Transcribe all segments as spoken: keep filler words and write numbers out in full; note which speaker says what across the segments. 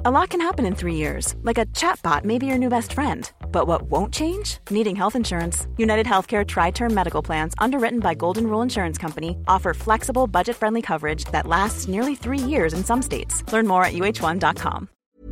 Speaker 1: A lot can happen in three years, like a chatbot may be your new best friend. But what won't change? Needing health insurance. United Healthcare Tri-Term Medical Plans, underwritten by Golden Rule Insurance Company, offer flexible, budget-friendly coverage that lasts nearly three years in some states. Learn more at U H one dot com.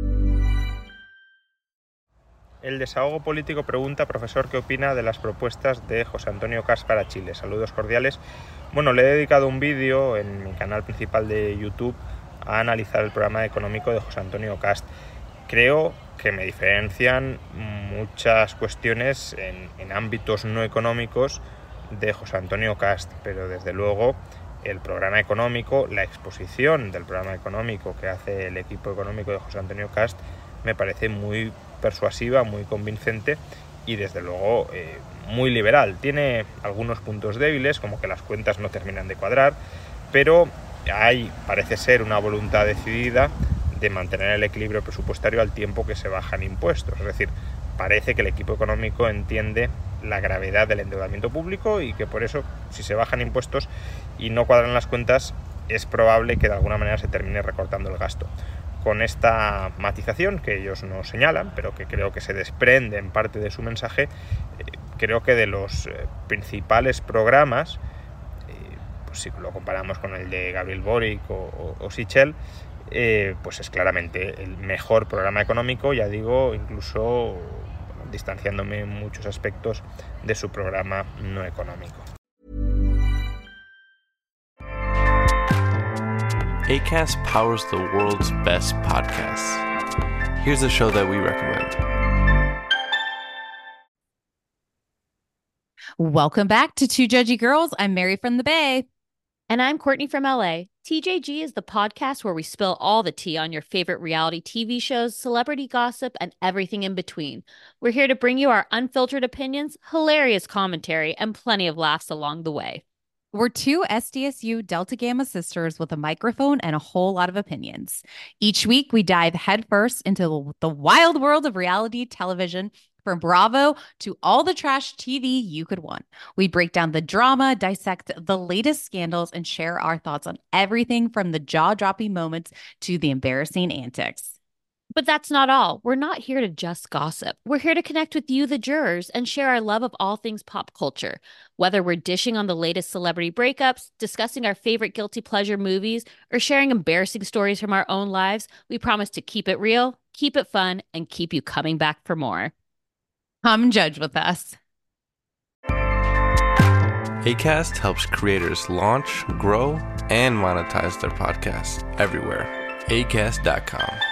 Speaker 2: El Desahogo Político pregunta, profesor, ¿qué opina de las propuestas de José Antonio Cast para Chile? Saludos cordiales. Bueno, le he dedicado un vídeo en mi canal principal de YouTube a analizar el programa económico de José Antonio Cast. Creo que me diferencian muchas cuestiones en, en ámbitos no económicos de José Antonio Cast, pero desde luego el programa económico, la exposición del programa económico que hace el equipo económico de José Antonio Cast me parece muy persuasiva, muy convincente y desde luego eh, muy liberal. Tiene algunos puntos débiles, como que las cuentas no terminan de cuadrar, pero hay, parece ser, una voluntad decidida de mantener el equilibrio presupuestario al tiempo que se bajan impuestos. Es decir, parece que el equipo económico entiende la gravedad del endeudamiento público y que por eso, si se bajan impuestos y no cuadran las cuentas, es probable que de alguna manera se termine recortando el gasto. Con esta matización que ellos no señalan, pero que creo que se desprende en parte de su mensaje, eh, creo que de los eh, principales programas, eh, pues si lo comparamos con el de Gabriel Boric o, o, o Sichel, eh, pues es claramente el mejor programa económico, ya digo, incluso bueno, distanciándome en muchos aspectos de su programa no económico.
Speaker 3: Acast powers the world's best podcasts. Here's a show that we recommend.
Speaker 4: Welcome back to Two Judgy Girls. I'm Mary from the Bay.
Speaker 5: And I'm Courtney from L A. T J G is the podcast where we spill all the tea on your favorite reality T V shows, celebrity gossip, and everything in between. We're here to bring you our unfiltered opinions, hilarious commentary, and plenty of laughs along the way.
Speaker 4: We're two S D S U Delta Gamma sisters with a microphone and a whole lot of opinions. Each week, we dive headfirst into the wild world of reality television, from Bravo to all the trash T V you could want. We break down the drama, dissect the latest scandals, and share our thoughts on everything from the jaw-dropping moments to the embarrassing antics.
Speaker 5: But that's not all. We're not here to just gossip. We're here to connect with you, the jurors, and share our love of all things pop culture. Whether we're dishing on the latest celebrity breakups, discussing our favorite guilty pleasure movies, or sharing embarrassing stories from our own lives, we promise to keep it real, keep it fun, and keep you coming back for more.
Speaker 4: Come judge with us.
Speaker 3: Acast helps creators launch, grow, and monetize their podcasts everywhere. acast dot com.